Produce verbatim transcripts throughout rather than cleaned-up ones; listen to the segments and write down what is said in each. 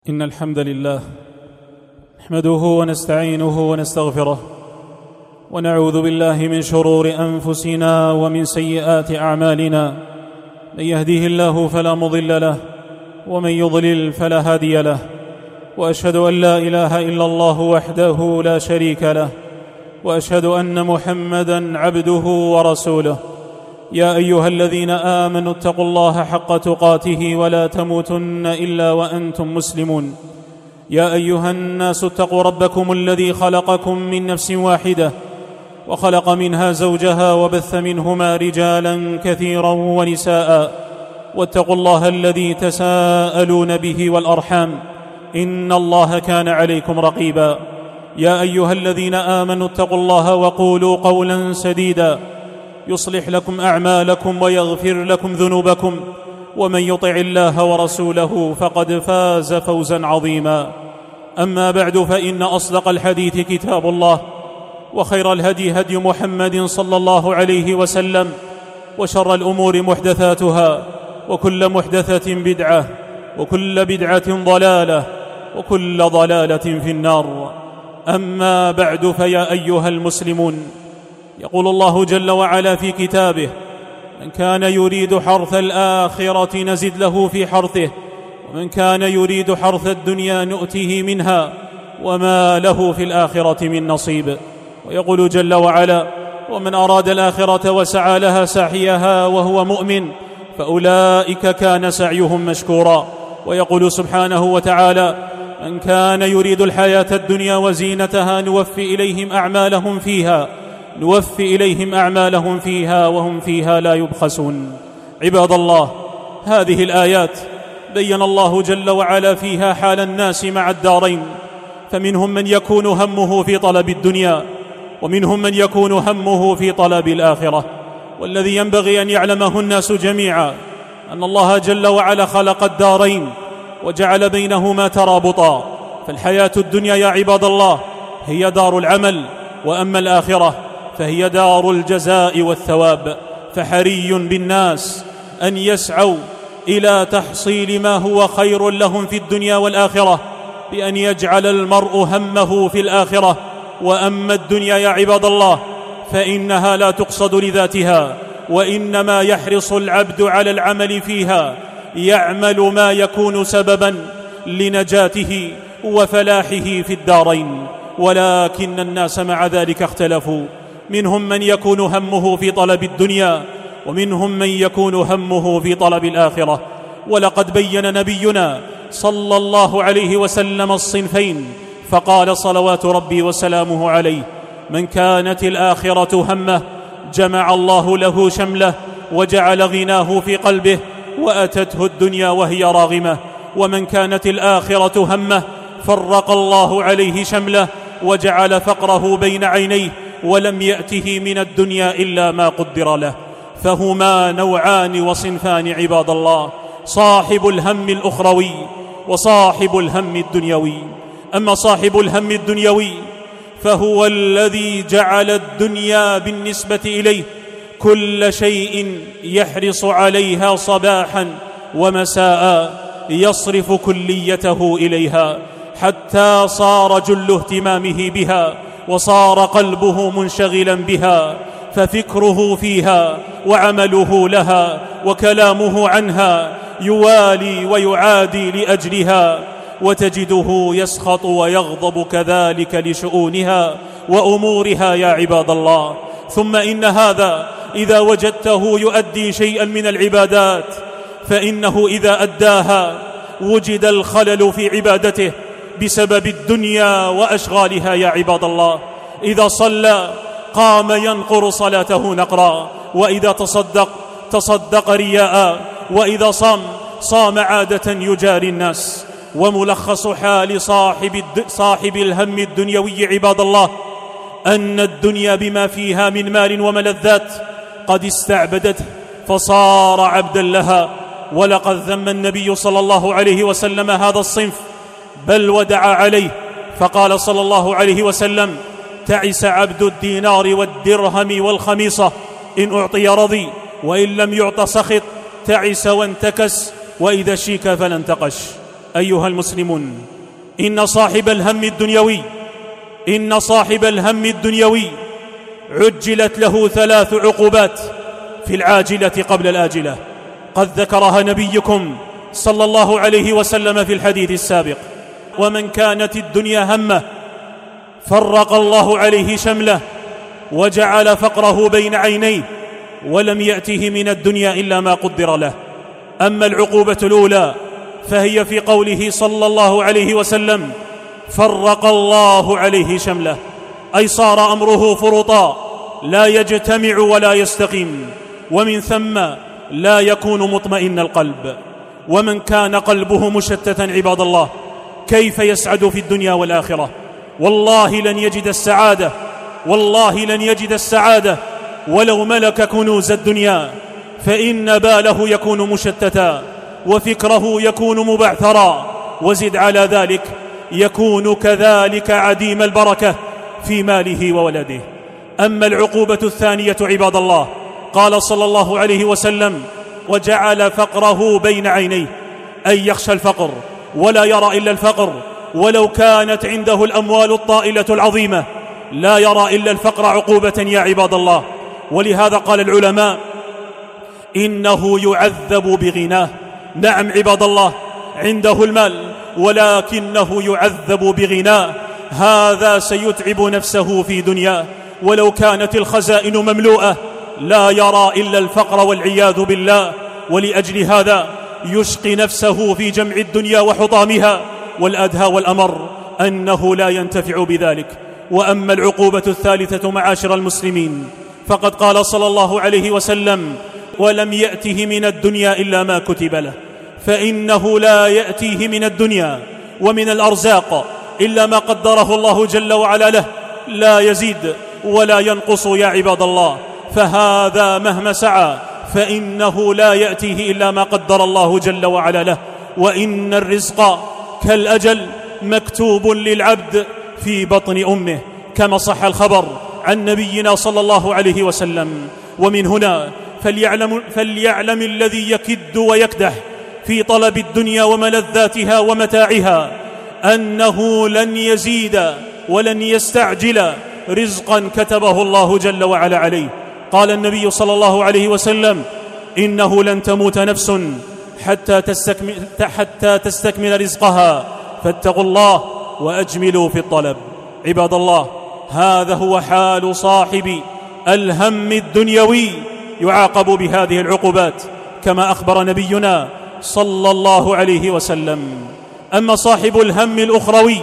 إن الحمد لله نحمده ونستعينه ونستغفره ونعوذ بالله من شرور أنفسنا ومن سيئات أعمالنا. من يهديه الله فلا مضل له ومن يضلل فلا هادي له، وأشهد أن لا إله إلا الله وحده لا شريك له، وأشهد أن محمدًا عبده ورسوله. يا أيها الذين آمنوا اتقوا الله حق تقاته ولا تموتن إلا وأنتم مسلمون. يا أيها الناس اتقوا ربكم الذي خلقكم من نفس واحدة وخلق منها زوجها وبث منهما رجالا كثيرا ونساء، واتقوا الله الذي تساءلون به والأرحام إن الله كان عليكم رقيبا. يا أيها الذين آمنوا اتقوا الله وقولوا قولا سديدا يصلح لكم أعمالكم ويغفر لكم ذنوبكم، ومن يطع الله ورسوله فقد فاز فوزا عظيما. أما بعد، فإن أصدق الحديث كتاب الله، وخير الهدي هدي محمد صلى الله عليه وسلم، وشر الأمور محدثاتها، وكل محدثة بدعة، وكل بدعة ضلالة، وكل ضلالة في النار. أما بعد، فيا أيها المسلمون، يقول الله جل وعلا في كتابه: من كان يريد حرث الآخرة نزد له في حرثه، ومن كان يريد حرث الدنيا نؤته منها وما له في الآخرة من نصيب. ويقول جل وعلا: ومن أراد الآخرة وسعى لها سعيها وهو مؤمن فأولئك كان سعيهم مشكورا. ويقول سبحانه وتعالى: من كان يريد الحياة الدنيا وزينتها نوفي إليهم أعمالهم فيها نوفي إليهم أعمالهم فيها وهم فيها لا يبخسون. عباد الله، هذه الآيات بين الله جل وعلا فيها حال الناس مع الدارين، فمنهم من يكون همه في طلب الدنيا، ومنهم من يكون همه في طلب الآخرة. والذي ينبغي أن يعلمه الناس جميعا أن الله جل وعلا خلق الدارين وجعل بينهما ترابطا. فالحياة الدنيا يا عباد الله هي دار العمل، وأما الآخرة فهي دار الجزاء والثواب. فحري بالناس أن يسعوا إلى تحصيل ما هو خير لهم في الدنيا والآخرة، بأن يجعل المرء همه في الآخرة. وأما الدنيا يا عباد الله فإنها لا تقصد لذاتها، وإنما يحرص العبد على العمل فيها، يعمل ما يكون سببا لنجاته وفلاحه في الدارين. ولكن الناس مع ذلك اختلفوا، منهم من يكون همه في طلب الدنيا، ومنهم من يكون همه في طلب الآخرة. ولقد بين نبينا صلى الله عليه وسلم الصنفين، فقال صلوات ربي وسلامه عليه: من كانت الآخرة همه جمع الله له شمله وجعل غناه في قلبه وأتته الدنيا وهي راغمة. ومن كانت الآخرة همه فرق الله عليه شمله وجعل فقره بين عينيه ولم يأته من الدنيا إلا ما قدر له. فهما نوعان وصنفان عباد الله: صاحب الهم الأخروي وصاحب الهم الدنيوي. أما صاحب الهم الدنيوي فهو الذي جعل الدنيا بالنسبة إليه كل شيء يحرص عليها صباحا ومساء، يصرف كليته إليها حتى صار جل اهتمامه بها، وصار قلبه منشغلا بها، ففكره فيها وعمله لها وكلامه عنها يوالي ويعادي لأجلها، وتجده يسخط ويغضب كذلك لشؤونها وأمورها يا عباد الله. ثم إن هذا إذا وجدته يؤدي شيئا من العبادات، فإنه إذا أداها وجد الخلل في عبادته بسبب الدنيا وأشغالها يا عباد الله. إذا صلى قام ينقر صلاته نقرا، وإذا تصدق تصدق رياء، وإذا صام صام عادة يجاري الناس. وملخص حال صاحب, صاحب الهم الدنيوي عباد الله أن الدنيا بما فيها من مال وملذات قد استعبدته فصار عبدا لها. ولقد ذم النبي صلى الله عليه وسلم هذا الصنف، بل ودعا عليه، فقال صلى الله عليه وسلم: تعس عبد الدينار والدرهم والخميصة، إن أعطي رضي وإن لم يعط سخط، تعس وانتكس، وإذا شيك فلا انتقش. أيها المسلمون، إن صاحب الهم الدنيوي إن صاحب الهم الدنيوي عجلت له ثلاث عقوبات في العاجلة قبل الآجلة، قد ذكرها نبيكم صلى الله عليه وسلم في الحديث السابق: ومن كانت الدنيا همه فرق الله عليه شمله وجعل فقره بين عينيه ولم يأته من الدنيا إلا ما قدر له. أما العقوبة الأولى فهي في قوله صلى الله عليه وسلم: فرق الله عليه شمله، أي صار أمره فرطا لا يجتمع ولا يستقيم، ومن ثم لا يكون مطمئن القلب. ومن كان قلبه مشتتا عباد الله كيف يسعد في الدنيا والآخرة؟ والله لن يجد السعادة والله لن يجد السعادة ولو ملك كنوز الدنيا، فإن باله يكون مشتتا وفكره يكون مبعثرا، وزد على ذلك يكون كذلك عديم البركة في ماله وولده. أما العقوبة الثانية عباد الله، قال صلى الله عليه وسلم: وجعل فقره بين عينيه، أي يخشى الفقر ولا يرى إلا الفقر، ولو كانت عنده الأموال الطائلة العظيمة لا يرى إلا الفقر عقوبة يا عباد الله. ولهذا قال العلماء: إنه يعذب بغناه. نعم عباد الله، عنده المال ولكنه يعذب بغناه، هذا سيتعب نفسه في دنياه، ولو كانت الخزائن مملوءة لا يرى إلا الفقر والعياذ بالله. ولأجل هذا يشقي نفسه في جمع الدنيا وحطامها، والأدهى والأمر أنه لا ينتفع بذلك. وأما العقوبة الثالثة معاشر المسلمين، فقد قال صلى الله عليه وسلم: ولم يأته من الدنيا إلا ما كتب له، فإنه لا يأتيه من الدنيا ومن الأرزاق إلا ما قدره الله جل وعلا له، لا يزيد ولا ينقص يا عباد الله. فهذا مهما سعى فإنه لا يأتيه إلا ما قدر الله جل وعلا له. وإن الرزق كالأجل مكتوب للعبد في بطن أمه، كما صح الخبر عن نبينا صلى الله عليه وسلم. ومن هنا فليعلم, فليعلم الذي يكد ويكدح في طلب الدنيا وملذاتها ومتاعها أنه لن يزيد ولن يستعجل رزقا كتبه الله جل وعلا عليه. قال النبي صلى الله عليه وسلم: إنه لن تموت نفس حتى تستكمل, حتى تستكمل رزقها، فاتقوا الله وأجملوا في الطلب. عباد الله، هذا هو حال صاحب الهم الدنيوي، يعاقب بهذه العقوبات كما أخبر نبينا صلى الله عليه وسلم. أما صاحب الهم الأخروي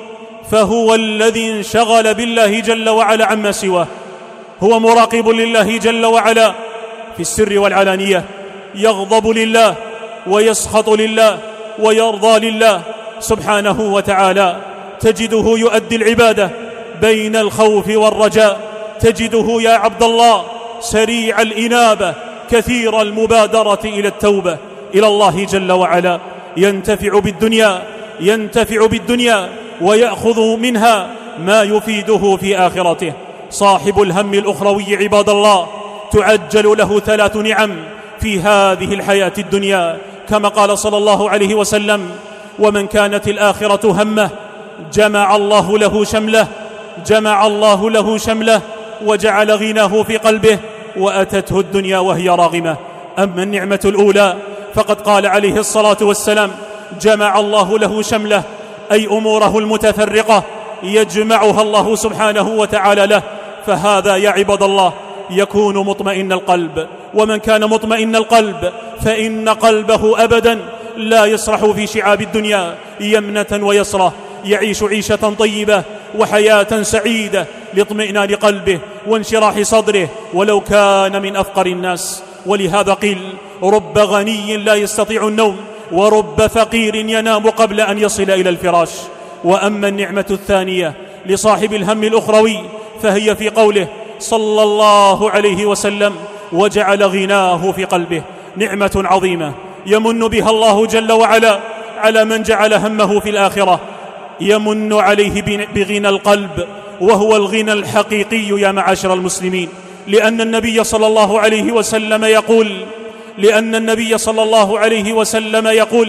فهو الذي انشغل بالله جل وعلا عما سواه، هو مراقب لله جل وعلا في السر والعلانية، يغضب لله ويسخط لله ويرضى لله سبحانه وتعالى. تجده يؤدي العبادة بين الخوف والرجاء، تجده يا عبد الله سريع الإنابة كثير المبادرة إلى التوبة إلى الله جل وعلا، ينتفع بالدنيا ينتفع بالدنيا ويأخذ منها ما يفيده في آخرته. صاحب الهم الأخروي عباد الله تعجل له ثلاث نعم في هذه الحياة الدنيا، كما قال صلى الله عليه وسلم: ومن كانت الآخرة همه جمع الله له شمله جمع الله له شمله وجعل غناه في قلبه وأتته الدنيا وهي راغمة. أما النعمة الأولى فقد قال عليه الصلاة والسلام: جمع الله له شمله، أي أموره المتفرقة يجمعها الله سبحانه وتعالى له، فهذا يا عباد الله يكون مطمئن القلب. ومن كان مطمئن القلب فإن قلبه أبدا لا يسرح في شعاب الدنيا يمنة ويسرة، يعيش عيشة طيبة وحياة سعيدة لاطمئنان قلبه وانشراح صدره ولو كان من أفقر الناس. ولهذا قيل: رب غني لا يستطيع النوم، ورب فقير ينام قبل أن يصل إلى الفراش. وأما النعمة الثانية لصاحب الهم الأخروي فهي في قوله صلى الله عليه وسلم: وجعل غناه في قلبه. نعمة عظيمة يمن بها الله جل وعلا على من جعل همه في الآخرة، يمن عليه بغنى القلب، وهو الغنى الحقيقي يا معاشر المسلمين. لأن النبي صلى الله عليه وسلم يقول لأن النبي صلى الله عليه وسلم يقول: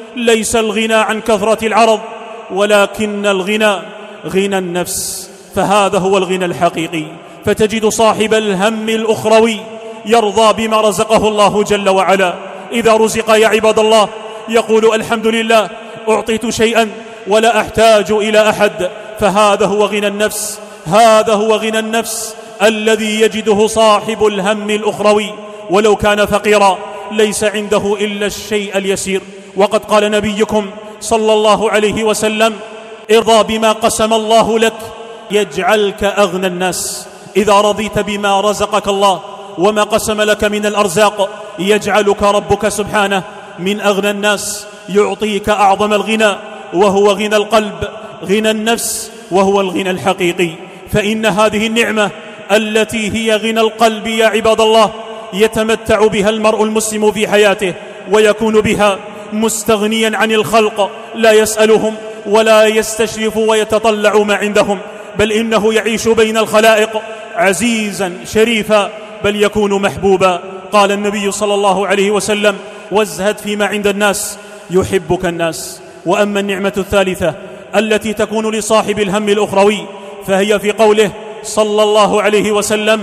ليس الغنى عن كثرة العرض، ولكن الغنى غنى النفس، فهذا هو الغنى الحقيقي. فتجد صاحب الهم الأخروي يرضى بما رزقه الله جل وعلا. إذا رزق يا عباد الله يقول الحمد لله، أعطيت شيئا ولا أحتاج إلى أحد، فهذا هو غنى النفس. هذا هو غنى النفس الذي يجده صاحب الهم الأخروي، ولو كان فقيرا ليس عنده إلا الشيء اليسير. وقد قال نبيكم صلى الله عليه وسلم: ارضى بما قسم الله لك يجعلك أغنى الناس. إذا رضيت بما رزقك الله وما قسم لك من الأرزاق يجعلك ربك سبحانه من أغنى الناس، يعطيك أعظم الغنى، وهو غنى القلب، غنى النفس، وهو الغنى الحقيقي. فإن هذه النعمة التي هي غنى القلب يا عباد الله يتمتع بها المرء المسلم في حياته، ويكون بها مستغنيا عن الخلق، لا يسألهم ولا يستشرف ويتطلع ما عندهم، بل إنه يعيش بين الخلائق عزيزا شريفا، بل يكون محبوبا. قال النبي صلى الله عليه وسلم: وازهد فيما عند الناس يحبك الناس. وأما النعمة الثالثة التي تكون لصاحب الهم الأخروي فهي في قوله صلى الله عليه وسلم: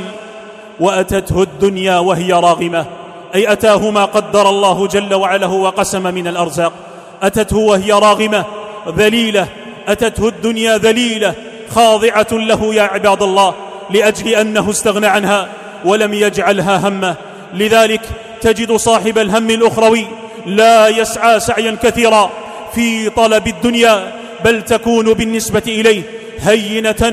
وأتته الدنيا وهي راغمة، أي أتاه ما قدر الله جل وعلا وقسم من الأرزاق. أتته وهي راغمة ذليلة، أتته الدنيا ذليلة خاضعة له يا عباد الله، لأجل أنه استغنى عنها ولم يجعلها همه. لذلك تجد صاحب الهم الأخروي لا يسعى سعيا كثيرا في طلب الدنيا، بل تكون بالنسبة إليه هينة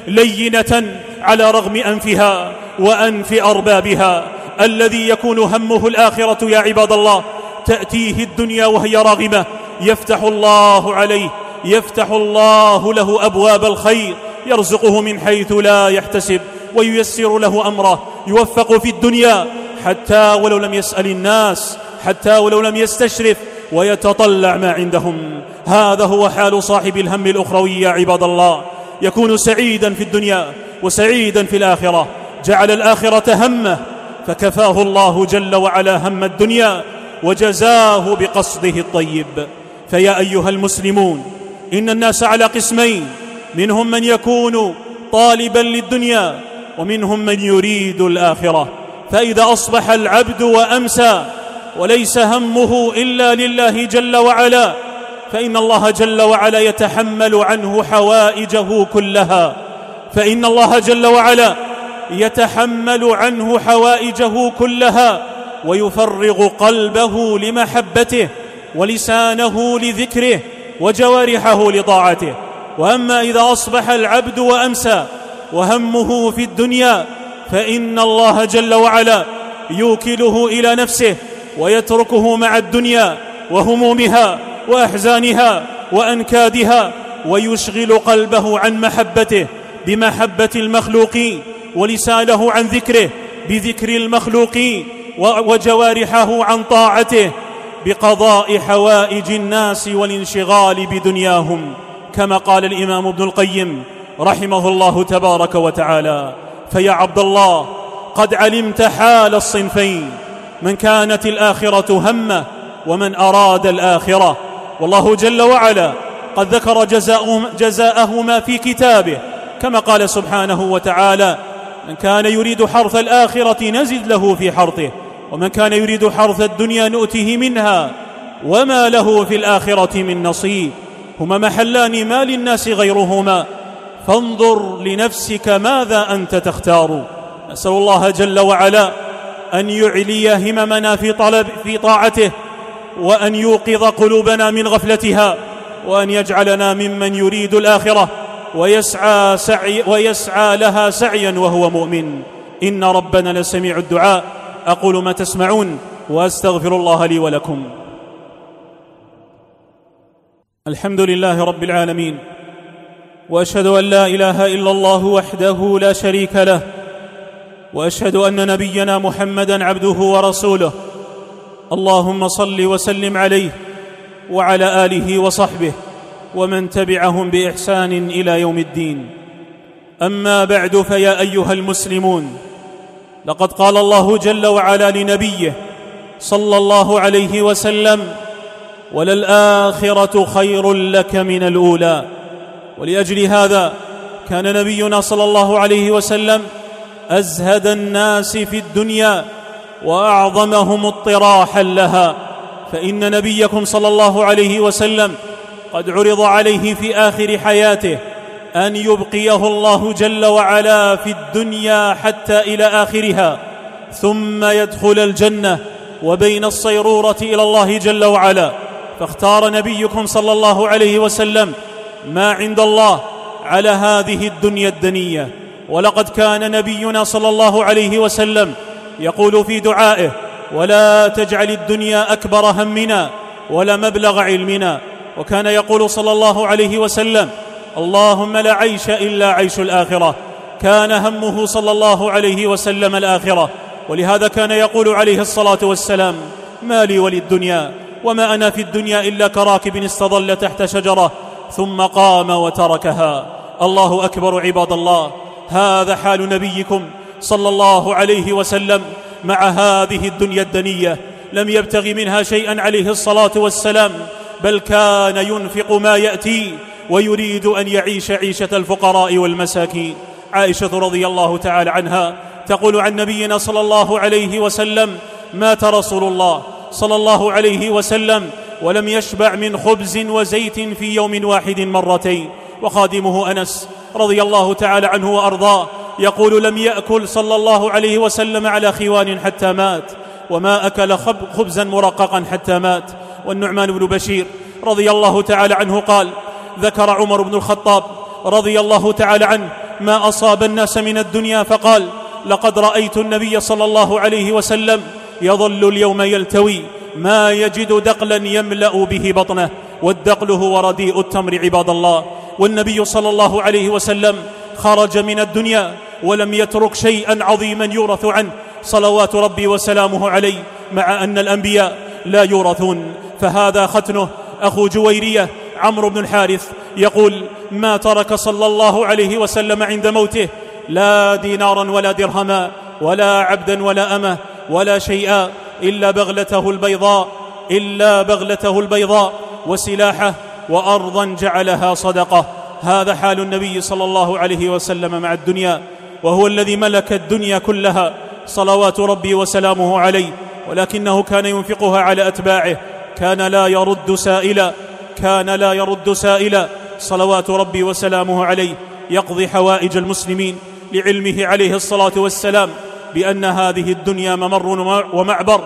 لينة على رغم أنفها وأنف أربابها. الذي يكون همه الآخرة يا عباد الله تأتيه الدنيا وهي راغمة، يفتح الله عليه، يفتح الله له أبواب الخير، يرزقه من حيث لا يحتسب، وييسر له أمره، يوفق في الدنيا حتى ولو لم يسأل الناس، حتى ولو لم يستشرف، ويتطلع ما عندهم. هذا هو حال صاحب الهم الأخروي يا عباد الله، يكون سعيدا في الدنيا وسعيدا في الآخرة، جعل الآخرة همه فكفاه الله جل وعلا هم الدنيا وجزاه بقصده الطيب. فيا أيها المسلمون، إن الناس على قسمين: منهم من يكون طالبا للدنيا، ومنهم من يريد الآخرة. فإذا أصبح العبد وأمسى وليس همه إلا لله جل وعلا، فإن الله جل وعلا يتحمل عنه حوائجه كلها، فإن الله جل وعلا يتحمل عنه حوائجه كلها، ويفرغ قلبه لمحبته، ولسانه لذكره، وجوارحه لطاعته. وأما إذا أصبح العبد وأمسى وهمه في الدنيا، فإن الله جل وعلا يوكله إلى نفسه ويتركه مع الدنيا وهمومها وأحزانها وأنكادها، ويشغل قلبه عن محبته بمحبة المخلوقين، ولسانه عن ذكره بذكر المخلوقين، وجوارحه عن طاعته بقضاء حوائج الناس والانشغال بدنياهم، كما قال الإمام ابن القيم رحمه الله تبارك وتعالى: فيا عبد الله، قد علمت حال الصنفين، من كانت الآخرة همه ومن أراد الآخرة. والله جل وعلا قد ذكر جزاءهما في كتابه، كما قال سبحانه وتعالى: من كان يريد حرث الآخرة نزد له في حرثه، ومن كان يريد حرث الدنيا نؤته منها وما له في الآخرة من نصيب. هما محلان ما للناس غيرهما، فانظر لنفسك ماذا أنت تختار. نسأل الله جل وعلا أن يعلي هممنا في طلب في طاعته، وأن يوقظ قلوبنا من غفلتها، وأن يجعلنا ممن يريد الآخرة ويسعى, سعي ويسعى لها سعيا وهو مؤمن. إن ربنا لسميع الدعاء. أقول ما تسمعون وأستغفر الله لي ولكم. الحمد لله رب العالمين، وأشهد أن لا إله إلا الله وحده لا شريك له، وأشهد أن نبينا محمدا عبده ورسوله. اللهم صل وسلم عليه وعلى آله وصحبه ومن تبعهم بإحسان إلى يوم الدين. أما بعد، فيا أيها المسلمون، لقد قال الله جل وعلا لنبيه صلى الله عليه وسلم: وللآخرة خير لك من الأولى. ولأجل هذا كان نبينا صلى الله عليه وسلم أزهد الناس في الدنيا وأعظمهم اطراحا لها، فإن نبيكم صلى الله عليه وسلم قد عرض عليه في آخر حياته أن يبقيه الله جل وعلا في الدنيا حتى إلى آخرها ثم يدخل الجنة وبين الصيرورة إلى الله جل وعلا، فاختار نبيكم صلى الله عليه وسلم ما عند الله على هذه الدنيا الدنية. ولقد كان نبينا صلى الله عليه وسلم يقول في دعائه: ولا تجعل الدنيا أكبر همنا ولا مبلغ علمنا. وكان يقول صلى الله عليه وسلم: اللهم لا عيش إلا عيش الآخرة. كان همه صلى الله عليه وسلم الآخرة، ولهذا كان يقول عليه الصلاة والسلام: ما لي وللدنيا وما أنا في الدنيا إلا كراكب استظل تحت شجرة ثم قام وتركها. الله أكبر عباد الله، هذا حال نبيكم صلى الله عليه وسلم مع هذه الدنيا الدنية، لم يبتغ منها شيئا عليه الصلاة والسلام، بل كان ينفق ما يأتي ويريد أن يعيش عيشة الفقراء والمساكين. عائشة رضي الله تعالى عنها تقول عن نبينا صلى الله عليه وسلم: مات رسول الله صلى الله عليه وسلم ولم يشبع من خبز وزيت في يوم واحد مرتين. وخادمه أنس رضي الله تعالى عنه وأرضاه يقول: لم يأكل صلى الله عليه وسلم على خوان حتى مات، وما أكل خبزا مرققا حتى مات. والنعمان بن بشير رضي الله تعالى عنه قال: ذكر عمر بن الخطاب رضي الله تعالى عنه ما أصاب الناس من الدنيا فقال: لقد رأيت النبي صلى الله عليه وسلم يظل اليوم يلتوي ما يجد دقلا يملأ به بطنه، والدقل هو رديء التمر عباد الله. والنبي صلى الله عليه وسلم خرج من الدنيا ولم يترك شيئا عظيما يورث عنه صلوات ربي وسلامه عليه، مع أن الأنبياء لا يورثون. فهذا ختنه أخو جويرية عمرو بن الحارث يقول: ما ترك صلى الله عليه وسلم عند موته لا دينارا ولا درهما ولا عبدا ولا أمة ولا شيئا إلا بغلته البيضاء إلا بغلته البيضاء وسلاحه وأرضا جعلها صدقة. هذا حال النبي صلى الله عليه وسلم مع الدنيا، وهو الذي ملك الدنيا كلها صلوات ربي وسلامه عليه، ولكنه كان ينفقها على أتباعه، كان لا يرد سائلا كان لا يرد سائلا صلوات ربي وسلامه عليه، يقضي حوائج المسلمين، لعلمه عليه الصلاة والسلام بأن هذه الدنيا ممر ومعبر،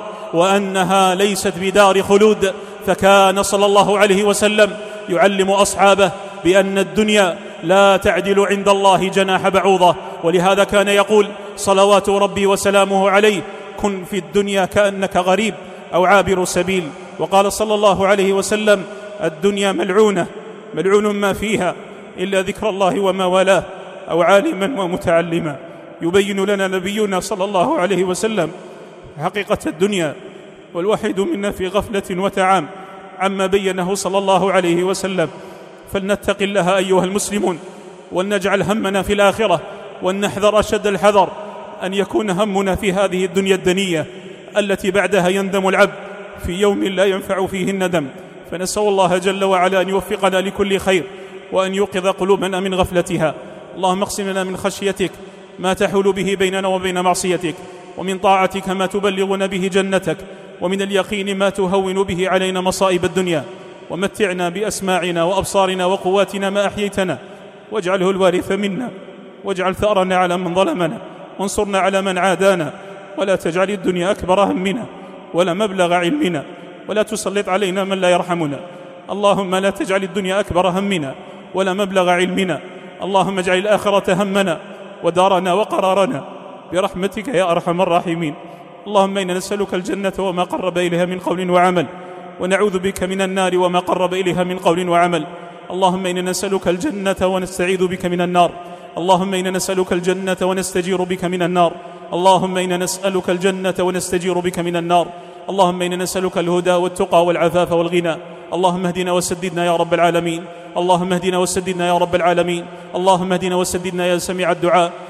وأنها ليست بدار خلود. فكان صلى الله عليه وسلم يعلم أصحابه بأن الدنيا لا تعدل عند الله جناح بعوضة، ولهذا كان يقول صلوات ربي وسلامه عليه: كن في الدنيا كأنك غريب أو عابر سبيل. وقال صلى الله عليه وسلم: الدنيا ملعونة ملعون ما فيها إلا ذكر الله وما والاه أو عالما ومتعلما. يبين لنا نبينا صلى الله عليه وسلم حقيقة الدنيا، والواحد منا في غفلة وتعام عما بينه صلى الله عليه وسلم. فلنتق الله أيها المسلمون، ولنجعل همنا في الآخرة، ولنحذر أشد الحذر أن يكون همنا في هذه الدنيا الدنية التي بعدها يندم العبد في يوم لا ينفع فيه الندم. فنسأل الله جل وعلا أن يوفقنا لكل خير، وأن يوقظ قلوبنا من غفلتها. اللهم اقسم لنا من خشيتك ما تحول به بيننا وبين معصيتك، ومن طاعتك ما تبلغنا به جنتك، ومن اليقين ما تهون به علينا مصائب الدنيا. ومتعنا بأسماعنا وأبصارنا وقواتنا ما أحييتنا، واجعله الوارث منا، واجعل ثأرنا على من ظلمنا، وانصرنا على من عادانا، ولا تجعل الدنيا أكبر همنا ولا مبلغ علمنا، ولا تسلط علينا من لا يرحمنا. اللهم لا تجعل الدنيا أكبر همنا ولا مبلغ علمنا. اللهم اجعل الآخرة همنا ودارنا وقرارنا برحمتك يا أرحم الراحمين. اللهم إنا نسألك الجنة وما قرب إليها من قول وعمل، ونعوذ بك من النار وما قرب إليها من قول وعمل. اللهم إنا نسألك الجنة ونستعيذ بك من النار. اللهم إنا نسألك الجنة ونستجير بك من النار. اللهم إنا نسألك الجنة ونستجير بك من النار. اللهم إنا نسألك الهدى والتقى والعفاف والغنى. اللهم اهدنا وسددنا يا رب العالمين. اللهم اهدنا وسددنا يا رب العالمين. اللهم اهدنا وسددنا يا سميع الدعاء.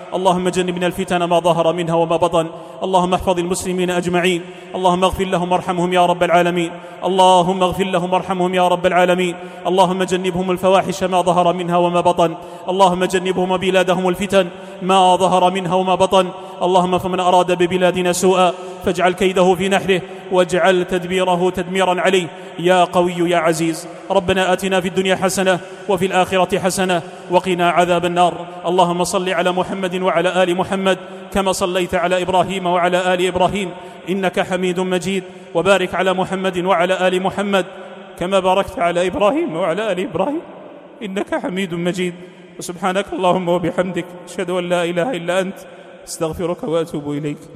اللهم جنبنا الفتن ما ظهر منها وما بطن. اللهم احفظ المسلمين أجمعين. اللهم اغفر لهم وارحمهم يا رب العالمين. اللهم اغفر لهم وارحمهم يا رب العالمين. اللهم جنبهم الفواحش ما ظهر منها وما بطن. اللهم جنبهم بلادهم الفتن ما ظهر منها وما بطن. اللهم فمن أراد ببلادنا سوءا فاجعل كيده في نحره واجعل تدبيره تدميرا عليه يا قوي يا عزيز. ربنا آتنا في الدنيا حسنة وفي الآخرة حسنة وقنا عذاب النار. اللهم صل على محمد وعلى آل محمد كما صليت على إبراهيم وعلى آل إبراهيم إنك حميد مجيد. وبارك على محمد وعلى آل محمد كما باركت على إبراهيم وعلى آل إبراهيم إنك حميد مجيد. وسبحانك اللهم وبحمدك أشهد أن لا إله إلا أنت استغفرك وأتوب إليك.